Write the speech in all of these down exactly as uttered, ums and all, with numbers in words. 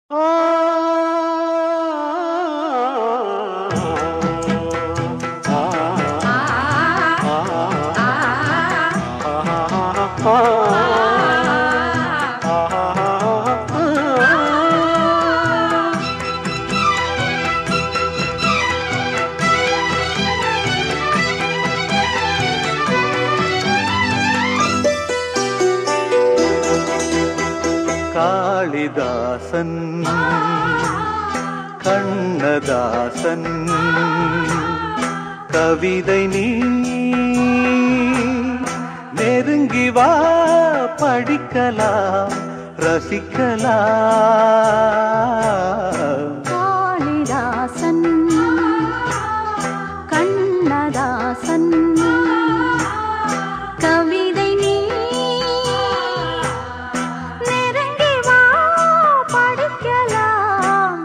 காளிதாசன் கண்ணதாசன் கவிதை நீ நெருங்கி வா, படிக்கலாம், ரசிக்கலாம். காளிதாசன் கண்ணதாசன் கவிதை நீ நெருங்கி வா, படிக்கலாம்,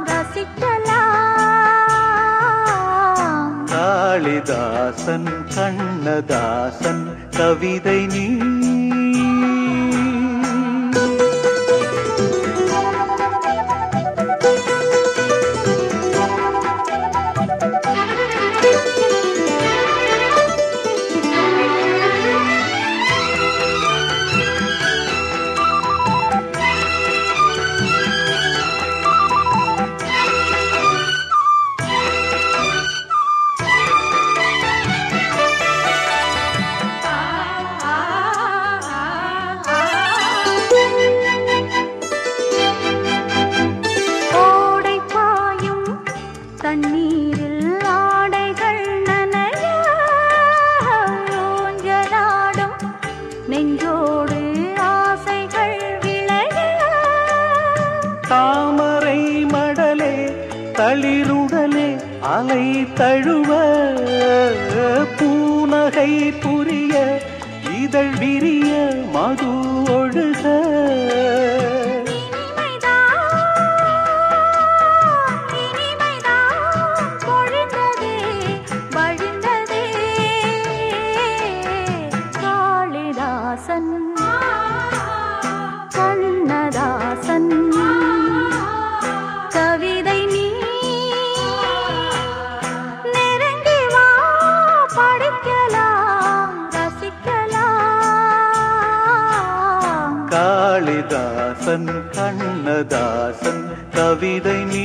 ரசிக்கலாம். காளிதாசன் கண்ணதாசன் கவிதை நீ தண்ணீரில் ஆடைகள் நனைய ஊஞ்சலாடும் நெஞ்சோடு ஆசைகள் விளைய. தாமரை மடலே தளிருடலே அலை தழுவ பூனகை புரிய இதழ் விரிய மது ஒழுக. கண்ணதாசன் கவிதை நீ நெருங்கி வா, படிக்கலாம், ரசிக்கலாம். காளிதாசன் கண்ணதாசன் கவிதை நீ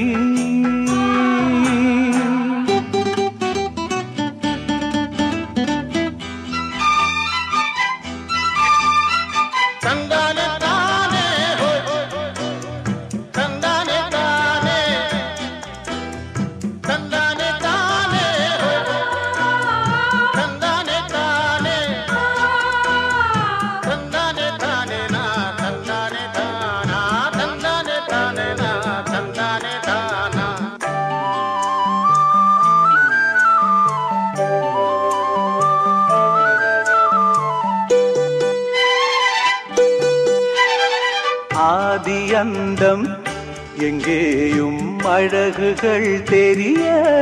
ஆதி அந்தம் எங்கேயும் அழகுகள் தெரிய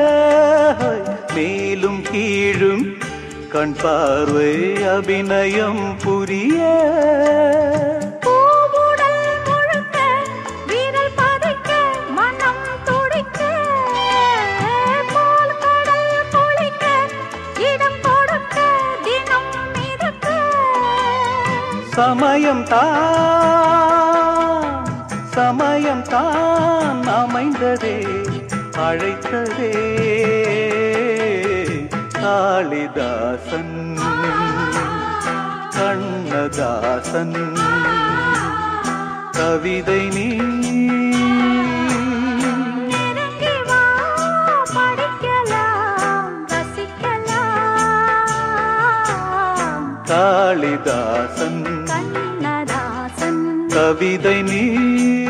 மேலும் கீழும் கண் பார்வை அபிநயம் புரிய. சமயம் தான் சமயம் தான் அமைந்ததே, அழைத்ததே. காளிதாசன் கண்ணதாசன் கவிதை நீ நெருங்கி வா, படிக்கலாம், ரசிக்கலாம். காளிதாசன் கண்ணதாசன் கவிதை நீ